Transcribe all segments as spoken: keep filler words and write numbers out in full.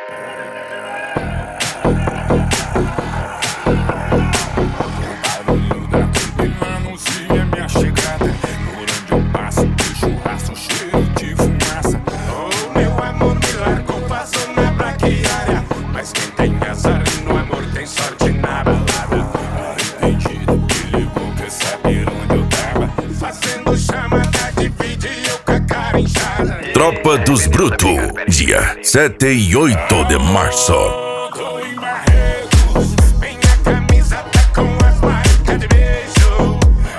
barulho da turbina anuncia minha chegada. Por onde eu passo, deixo o rastro cheio de fumaça. Oh, meu amor me largou, passou na braquiária. Mas quem tem azar no amor tem sorte na balada. Arrependido, me ligou, quer saber onde eu tava. Fazendo chamada de vídeo com a cara inchada. Tropa dos Brutos, dia sete e oito de março. Tô em Barretos, minha camisa tá com as marcas de beijo.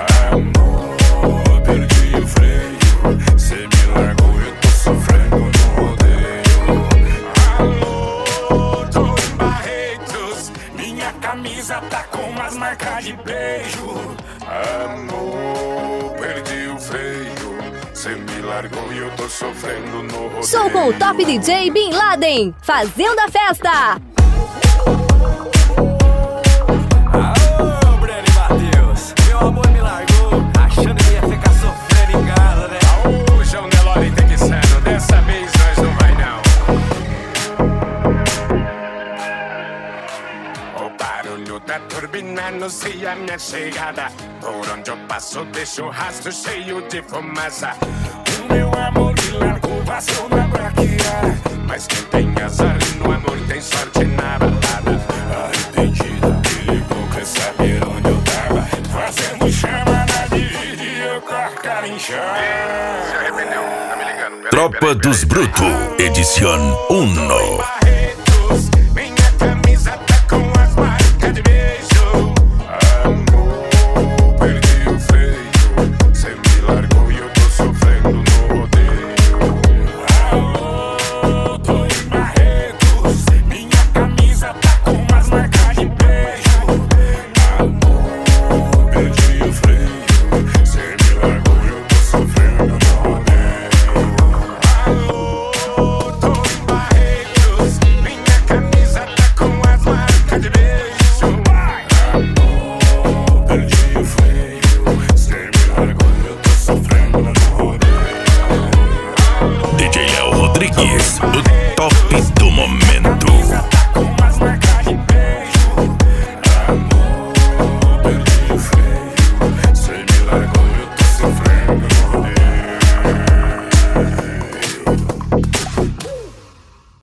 Amor, perdi o freio, cê me largou, eu tô sofrendo no rodeio. Alô, tô em Barretos, minha camisa tá com as marcas de beijo. Amor, perdi o freio, cê me largou e eu tô sofrendo no rodeio. Sou com o Top D J Bin Laden, fazendo a festa. Aô, Breno e Matheus, meu amor me largou, achando que ia ficar sofrendo em casa, né? Aô, João Nelore Texano, dessa vez nós não vai não. O barulho da turbina anuncia minha chegada. Por onde eu passo deixo o rastro cheio de fumaça. O meu amor me largou, passou na braquiária. Mas quem tem azar no amor tem sorte na balada. Arrependido, me ligou, quer saber onde eu tava. Fazendo chamada de vídeo com a cara inchada. Se arrependeu, tá me ligando. Tropa dos Brutos, edição um.